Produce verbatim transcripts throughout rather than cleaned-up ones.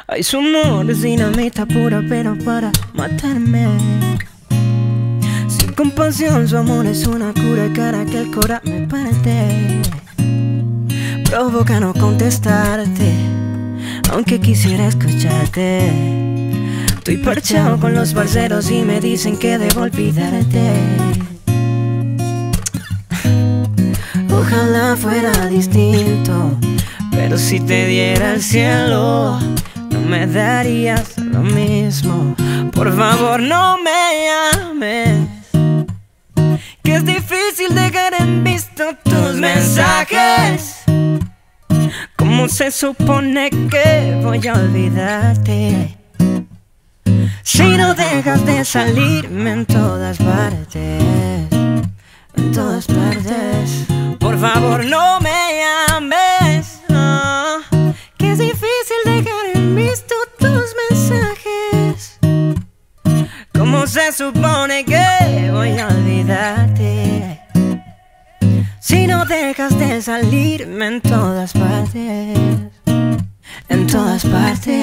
Ay, su amor es dinamita pura, pero para matarme. Sin compasión, su amor es una cura cara que el cora me parte. Provoca no contestarte, aunque quisiera escucharte. Estoy parchado con los parceros y me dicen que debo olvidarte. Ojalá fuera distinto, pero si te diera el cielo, no me darías lo mismo. Por favor, no me llames, que es difícil dejar en visto tus mensajes. ¿Cómo se supone que voy a olvidarte si no dejas de salirme en todas partes? En todas partes. Por favor, no me llames, no, que es difícil dejar en visto tus mensajes. ¿Cómo se supone que voy a olvidarte si no dejas de salirme en todas partes? En todas partes,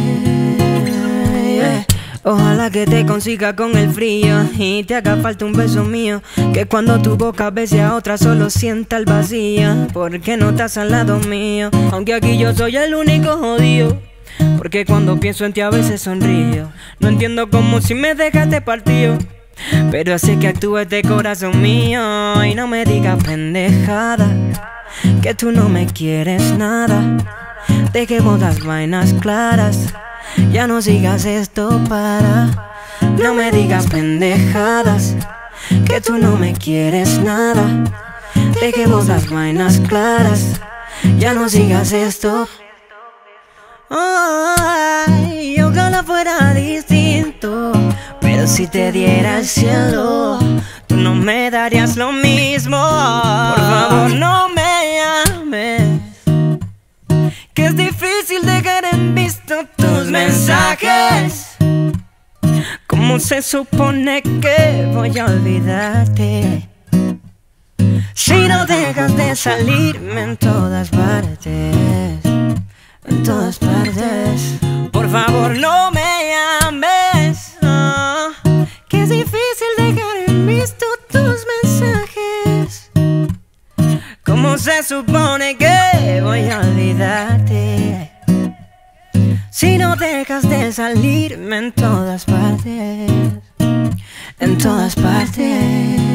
yeah. Ojalá que te consiga con el frío y te haga falta un beso mío, que cuando tu boca bese a otra solo sienta el vacío, porque no estás al lado mío. Aunque aquí yo soy el único jodido, porque cuando pienso en ti a veces sonrío. No entiendo cómo si me dejaste partido, pero hace que actúe este corazón mío. Y no me digas pendejada, que tú no me quieres nada. Dejemos las vainas claras, ya no sigas esto para. No me digas pendejadas, que tú no me quieres nada. Dejemos las vainas claras, ya no sigas esto. Ay, ojalá fuera distinto, pero si te diera el cielo, tú no me darías lo mismo. Por favor, no me llames, que es difícil dejar en visto tus mensajes. ¿Cómo se supone que voy a olvidarte si no dejas de salirme en todas partes? En todas partes. Por favor, no me llames, no, que es difícil dejar en visto tus mensajes. ¿Cómo se supone que voy a olvidarte si no dejas de salirme en todas partes? En todas partes.